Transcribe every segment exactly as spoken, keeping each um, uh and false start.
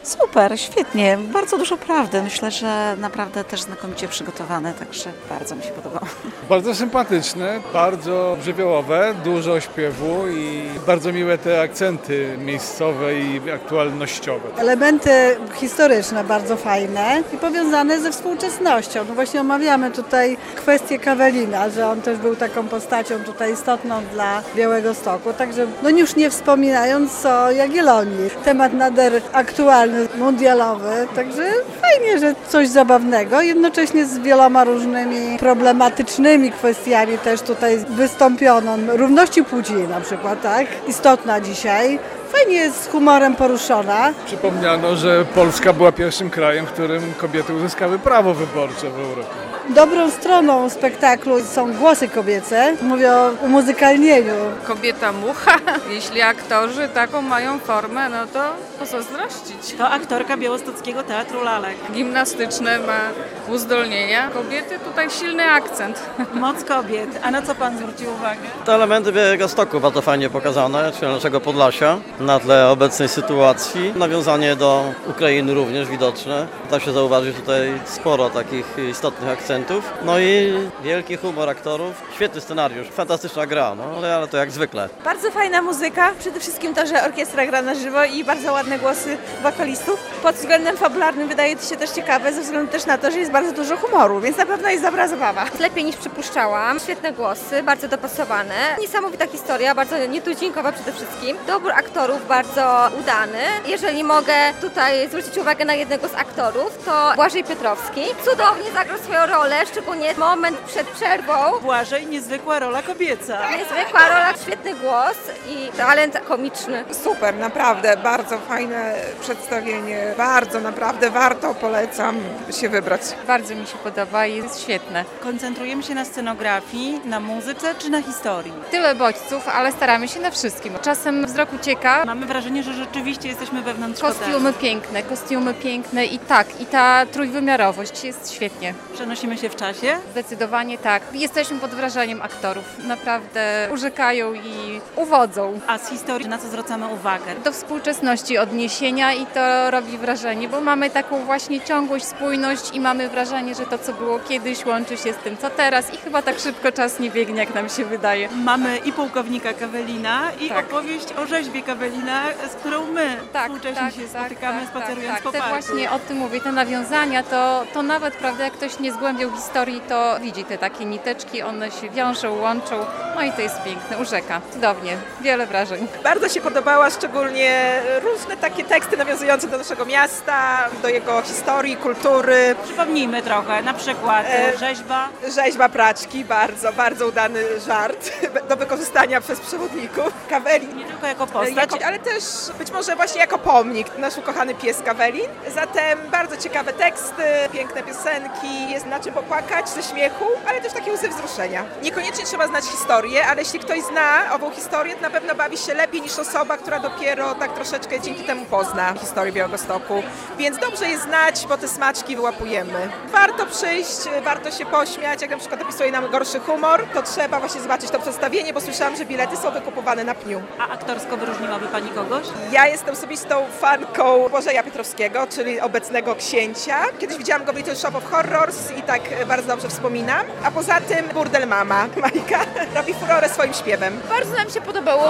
Super, świetnie, bardzo dużo prawdy. Myślę, że naprawdę też znakomicie przygotowane, także bardzo mi się podobało. Bardzo sympatyczne, bardzo żywiołowe, dużo śpiewu i bardzo miłe te akcenty miejscowe i aktualnościowe. Elementy historyczne bardzo fajne i powiązane ze współczesnością. No właśnie omawiamy tutaj kwestię Kawelina, że on też był taką postacią tutaj istotną dla Białegostoku, także no już nie wspominając o Jagiellonii. Temat nader aktualny, mundialowy, także fajnie, że coś zabawnego, jednocześnie z wieloma różnymi problematycznymi kwestiami też tutaj wystąpiono. Równości płci na przykład, tak? Istotna dzisiaj. Fajnie jest z humorem poruszona. Przypomniano, że Polska była pierwszym krajem, w którym kobiety uzyskały prawo wyborcze w Europie. Dobrą stroną spektaklu są głosy kobiece. Mówię o umuzykalnieniu. Kobieta mucha. Jeśli aktorzy taką mają formę, no to pozazdrościć. To aktorka Białostockiego Teatru Lalek. Gimnastyczne ma uzdolnienia. Kobiety tutaj silny akcent. Moc kobiet. A na co pan zwrócił uwagę? Te elementy Białegostoku bardzo fajnie pokazane, czyli naszego Podlasia, na tle obecnej sytuacji. Nawiązanie do Ukrainy również widoczne. Da się zauważyć tutaj sporo takich istotnych akcentów. No i wielki humor aktorów, świetny scenariusz, fantastyczna gra, no ale to jak zwykle. Bardzo fajna muzyka, przede wszystkim to, że orkiestra gra na żywo i bardzo ładne głosy wokalistów. Pod względem fabularnym wydaje to się też ciekawe, ze względu też na to, że jest bardzo dużo humoru, więc na pewno jest dobra zabawa. Lepiej niż przypuszczałam, świetne głosy, bardzo dopasowane, niesamowita historia, bardzo nietuzinkowa przede wszystkim, dobór aktorów bardzo udany. Jeżeli mogę tutaj zwrócić uwagę na jednego z aktorów, to Błażej Piotrowski. Cudownie zagrał swoją rolę, szczególnie moment przed przerwą. Błażej, niezwykła rola kobieca. Niezwykła rola, świetny głos i talent komiczny. Super, naprawdę, bardzo fajne przedstawienie, bardzo naprawdę warto, polecam się wybrać. Bardzo mi się podoba i jest świetne. Koncentrujemy się na scenografii, na muzyce czy na historii? Tyle bodźców, ale staramy się na wszystkim. Czasem wzrok ucieka. Mamy wrażenie, że rzeczywiście jesteśmy wewnątrz Kostiumy piękne, kostiumy piękne i tak, i ta trójwymiarowość jest świetnie. Przenosimy się w czasie? Zdecydowanie tak. Jesteśmy pod wrażeniem aktorów. Naprawdę urzekają i uwodzą. A z historii na co zwracamy uwagę? Do współczesności odniesienia i to robi wrażenie, bo mamy taką właśnie ciągłość, spójność i mamy wrażenie, że to, co było kiedyś, łączy się z tym, co teraz i chyba tak szybko czas nie biegnie, jak nam się wydaje. Mamy i pułkownika Kawelina i Tak. opowieść o rzeźbie Kawelina, z którą my Tak, współcześnie tak, się tak, spotykamy, tak, spacerując tak, po tak. Te parku. właśnie o tym mówię, te nawiązania, to, to nawet, prawda, jak ktoś nie zgłębiał historii, to widzi te takie niteczki, one się wiążą, łączą, no i to jest piękne, urzeka. Cudownie, wiele wrażeń. Bardzo się podobała, szczególnie różne takie teksty nawiązujące do naszego miasta, do jego historii, kultury. Przypomnijmy trochę, na przykład E, rzeźba. Rzeźba praczki, bardzo, bardzo udany żart do wykorzystania przez przewodników. Kawelin. Nie tylko jako postać, Jako, ale też być może właśnie jako pomnik, nasz ukochany pies Kawelin. Zatem bardzo ciekawe teksty, piękne piosenki, jest na czym popłakać ze śmiechu, ale też takie łzy wzruszenia. Niekoniecznie trzeba znać historię, ale jeśli ktoś zna ową historię, to na pewno bawi się lepiej niż osoba, która dopiero tak troszeczkę dzięki temu pozna historię Białegostoku. Więc dobrze jest znać, bo te smaczki wyłapujemy. Warto przyjść, warto się pośmiać, jak na przykład opisuje nam gorszy humor, to trzeba właśnie zobaczyć to przedstawienie, bo słyszałam, że bilety są wykupowane na pniu. a aktorsko wyróżniłaby Pani kogoś? Ja jestem osobistą fanką Błażeja Piotrowskiego, czyli obecnego księcia. Kiedyś widziałam go w Little Shop of Horrors i tak bardzo dobrze wspominam. A poza tym Burdel Mama, Majka, robi furorę swoim śpiewem. Bardzo nam się podobało.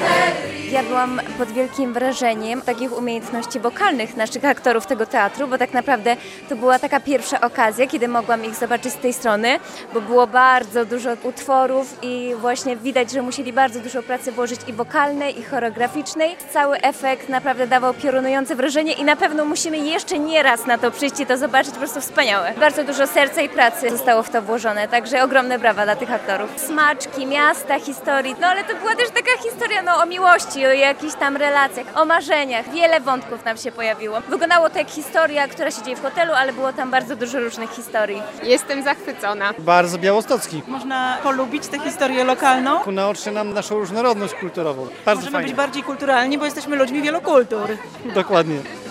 Ja byłam pod wielkim wrażeniem takich umiejętności wokalnych naszych aktorów tego teatru, bo tak naprawdę to była taka pierwsza okazja, kiedy mogłam ich zobaczyć z tej strony, bo było bardzo dużo utworów i właśnie widać, że musieli bardzo dużo pracy włożyć i wokalnej, i choreograficznej. Cały efekt naprawdę dawał piorunujące wrażenie i na pewno musimy jeszcze nie raz na to przyjść i to zobaczyć, po prostu wspaniałe. Bardzo dużo serca i pracy zostało w to włożone, także ogromne brawa dla tych aktorów. Smaczki, miasta, historii, no ale to była też taka historia no, o miłości, o jakichś tam relacjach, o marzeniach. Wiele wątków nam się pojawiło. Wyglądało to jak historia, która się dzieje w hotelu, ale było tam bardzo dużo różnych historii. Jestem zachwycona. Bardzo białostocki. Można polubić tę historię lokalną. Naoczy nam naszą różnorodność kulturową. Bardzo Możemy fajnie. być bardziej kulturalni, bo jesteśmy ludźmi wielu kultur. Dokładnie.